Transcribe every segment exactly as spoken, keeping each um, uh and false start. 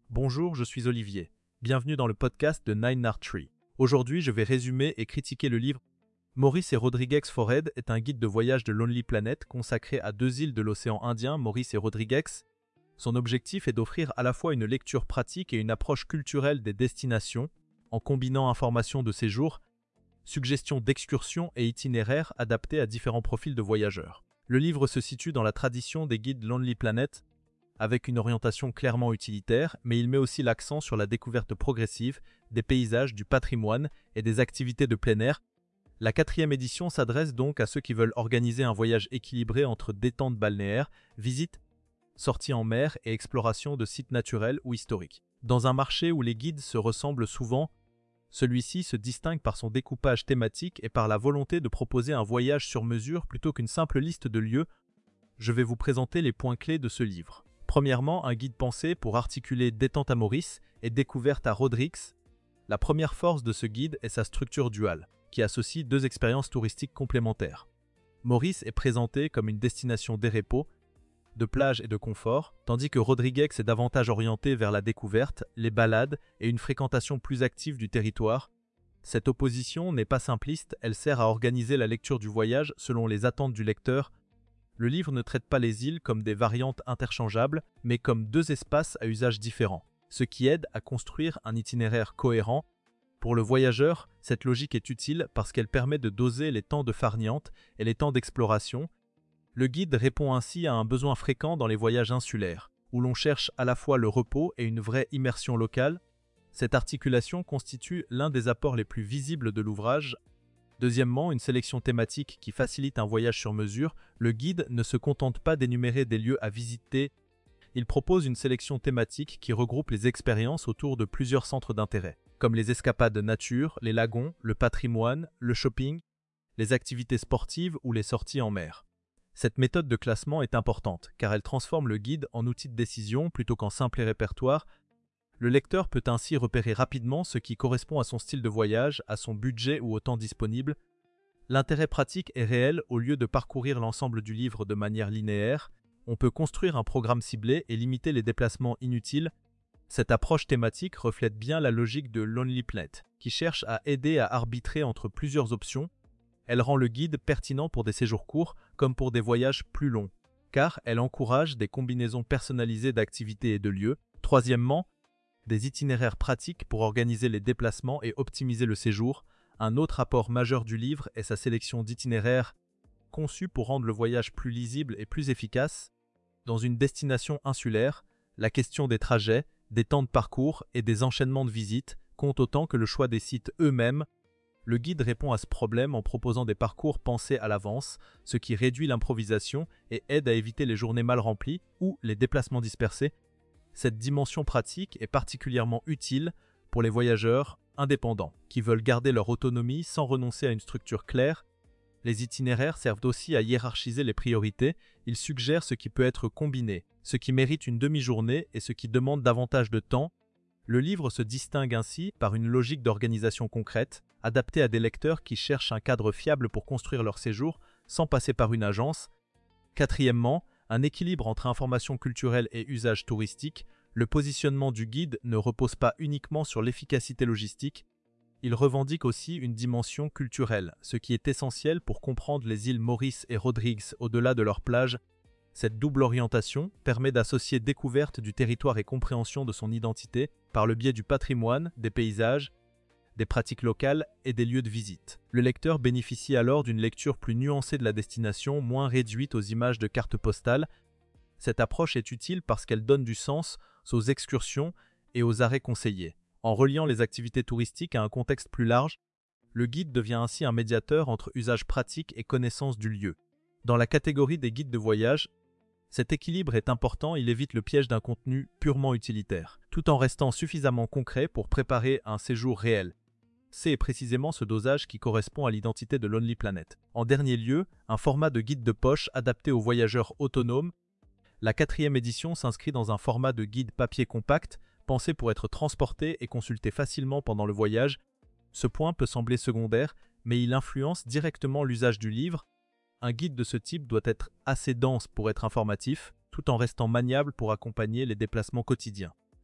Bonjour, je suis Olivier. Bienvenue dans le podcast de Nine Art Tree. Aujourd'hui, je vais résumer et critiquer le livre Maurice et Rodrigues Forehead est un guide de voyage de Lonely Planet consacré à deux îles de l'océan Indien, Maurice et Rodrigues. Son objectif est d'offrir à la fois une lecture pratique et une approche culturelle des destinations, en combinant informations de séjour, suggestions d'excursions et itinéraires adaptés à différents profils de voyageurs. Le livre se situe dans la tradition des guides Lonely Planet, avec une orientation clairement utilitaire, mais il met aussi l'accent sur la découverte progressive des paysages, du patrimoine et des activités de plein air. La quatrième édition s'adresse donc à ceux qui veulent organiser un voyage équilibré entre détente balnéaire, visite, sortie en mer et exploration de sites naturels ou historiques. Dans un marché où les guides se ressemblent souvent, celui-ci se distingue par son découpage thématique et par la volonté de proposer un voyage sur mesure plutôt qu'une simple liste de lieux. Je vais vous présenter les points clés de ce livre. Premièrement, un guide pensé pour articuler détente à Maurice et découverte à Rodrigues. La première force de ce guide est sa structure duale, qui associe deux expériences touristiques complémentaires. Maurice est présenté comme une destination des repos, de plage et de confort, tandis que Rodrigues est davantage orienté vers la découverte, les balades et une fréquentation plus active du territoire. Cette opposition n'est pas simpliste, elle sert à organiser la lecture du voyage selon les attentes du lecteur. Le livre ne traite pas les îles comme des variantes interchangeables, mais comme deux espaces à usage différents, ce qui aide à construire un itinéraire cohérent. Pour le voyageur, cette logique est utile parce qu'elle permet de doser les temps de farniente et les temps d'exploration. Le guide répond ainsi à un besoin fréquent dans les voyages insulaires, où l'on cherche à la fois le repos et une vraie immersion locale. Cette articulation constitue l'un des apports les plus visibles de l'ouvrage. Deuxièmement, une sélection thématique qui facilite un voyage sur mesure. Le guide ne se contente pas d'énumérer des lieux à visiter. Il propose une sélection thématique qui regroupe les expériences autour de plusieurs centres d'intérêt, comme les escapades nature, les lagons, le patrimoine, le shopping, les activités sportives ou les sorties en mer. Cette méthode de classement est importante, car elle transforme le guide en outil de décision plutôt qu'en simple répertoire. Le lecteur peut ainsi repérer rapidement ce qui correspond à son style de voyage, à son budget ou au temps disponible. L'intérêt pratique est réel. Au lieu de parcourir l'ensemble du livre de manière linéaire, on peut construire un programme ciblé et limiter les déplacements inutiles. Cette approche thématique reflète bien la logique de Lonely Planet, qui cherche à aider à arbitrer entre plusieurs options. Elle rend le guide pertinent pour des séjours courts comme pour des voyages plus longs, car elle encourage des combinaisons personnalisées d'activités et de lieux. Troisièmement, des itinéraires pratiques pour organiser les déplacements et optimiser le séjour. Un autre apport majeur du livre est sa sélection d'itinéraires conçus pour rendre le voyage plus lisible et plus efficace. Dans une destination insulaire, la question des trajets, des temps de parcours et des enchaînements de visites compte autant que le choix des sites eux-mêmes. Le guide répond à ce problème en proposant des parcours pensés à l'avance, ce qui réduit l'improvisation et aide à éviter les journées mal remplies ou les déplacements dispersés. Cette dimension pratique est particulièrement utile pour les voyageurs indépendants qui veulent garder leur autonomie sans renoncer à une structure claire. Les itinéraires servent aussi à hiérarchiser les priorités. Ils suggèrent ce qui peut être combiné, ce qui mérite une demi-journée et ce qui demande davantage de temps. Le livre se distingue ainsi par une logique d'organisation concrète, adaptée à des lecteurs qui cherchent un cadre fiable pour construire leur séjour sans passer par une agence. Quatrièmement, un équilibre entre information culturelle et usage touristique. Le positionnement du guide ne repose pas uniquement sur l'efficacité logistique, il revendique aussi une dimension culturelle, ce qui est essentiel pour comprendre les îles Maurice et Rodrigues au-delà de leurs plages. Cette double orientation permet d'associer découverte du territoire et compréhension de son identité par le biais du patrimoine, des paysages, des pratiques locales et des lieux de visite. Le lecteur bénéficie alors d'une lecture plus nuancée de la destination, moins réduite aux images de cartes postales. Cette approche est utile parce qu'elle donne du sens aux excursions et aux arrêts conseillés. En reliant les activités touristiques à un contexte plus large, le guide devient ainsi un médiateur entre usage pratique et connaissance du lieu. Dans la catégorie des guides de voyage, cet équilibre est important, il évite le piège d'un contenu purement utilitaire, tout en restant suffisamment concret pour préparer un séjour réel. C'est précisément ce dosage qui correspond à l'identité de Lonely Planet. En dernier lieu, un format de guide de poche adapté aux voyageurs autonomes. La quatrième édition s'inscrit dans un format de guide papier compact, pensé pour être transporté et consulté facilement pendant le voyage. Ce point peut sembler secondaire, mais il influence directement l'usage du livre. Un guide de ce type doit être assez dense pour être informatif, tout en restant maniable pour accompagner les déplacements quotidiens.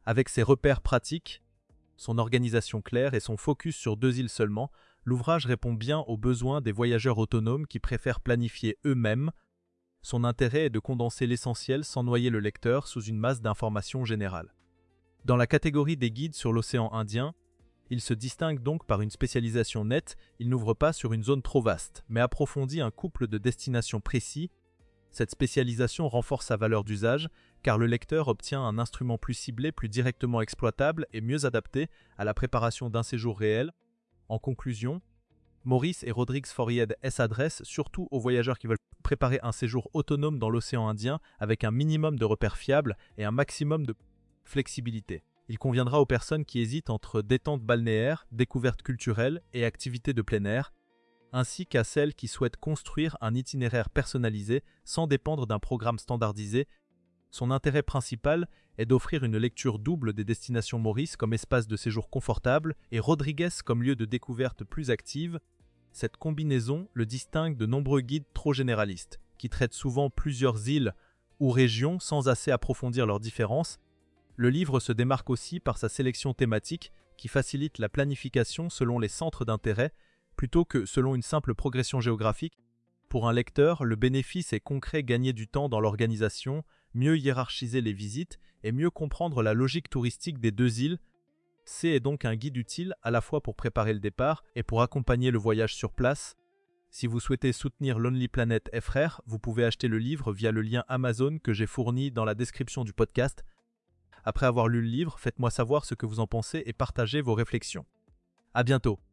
Avec ses repères pratiques, son organisation claire et son focus sur deux îles seulement, l'ouvrage répond bien aux besoins des voyageurs autonomes qui préfèrent planifier eux-mêmes. Son intérêt est de condenser l'essentiel sans noyer le lecteur sous une masse d'informations générales. Dans la catégorie des guides sur l'océan Indien, il se distingue donc par une spécialisation nette. Il n'ouvre pas sur une zone trop vaste, mais approfondit un couple de destinations précis. Cette spécialisation renforce sa valeur d'usage, car le lecteur obtient un instrument plus ciblé, plus directement exploitable et mieux adapté à la préparation d'un séjour réel. En conclusion, Maurice et Rodrigues Forried s'adressent surtout aux voyageurs qui veulent préparer un séjour autonome dans l'océan Indien avec un minimum de repères fiables et un maximum de flexibilité. Il conviendra aux personnes qui hésitent entre détente balnéaire, découverte culturelle et activités de plein air, ainsi qu'à celles qui souhaitent construire un itinéraire personnalisé sans dépendre d'un programme standardisé. Son intérêt principal est d'offrir une lecture double des destinations Maurice comme espace de séjour confortable et Rodrigues comme lieu de découverte plus active. Cette combinaison le distingue de nombreux guides trop généralistes, qui traitent souvent plusieurs îles ou régions sans assez approfondir leurs différences. Le livre se démarque aussi par sa sélection thématique qui facilite la planification selon les centres d'intérêt plutôt que selon une simple progression géographique. Pour un lecteur, le bénéfice est concret: gagner du temps dans l'organisation, mieux hiérarchiser les visites et mieux comprendre la logique touristique des deux îles. C est donc un guide utile à la fois pour préparer le départ et pour accompagner le voyage sur place. Si vous souhaitez soutenir Lonely Planet et Frères, vous pouvez acheter le livre via le lien Amazon que j'ai fourni dans la description du podcast. Après avoir lu le livre, faites-moi savoir ce que vous en pensez et partagez vos réflexions. À bientôt.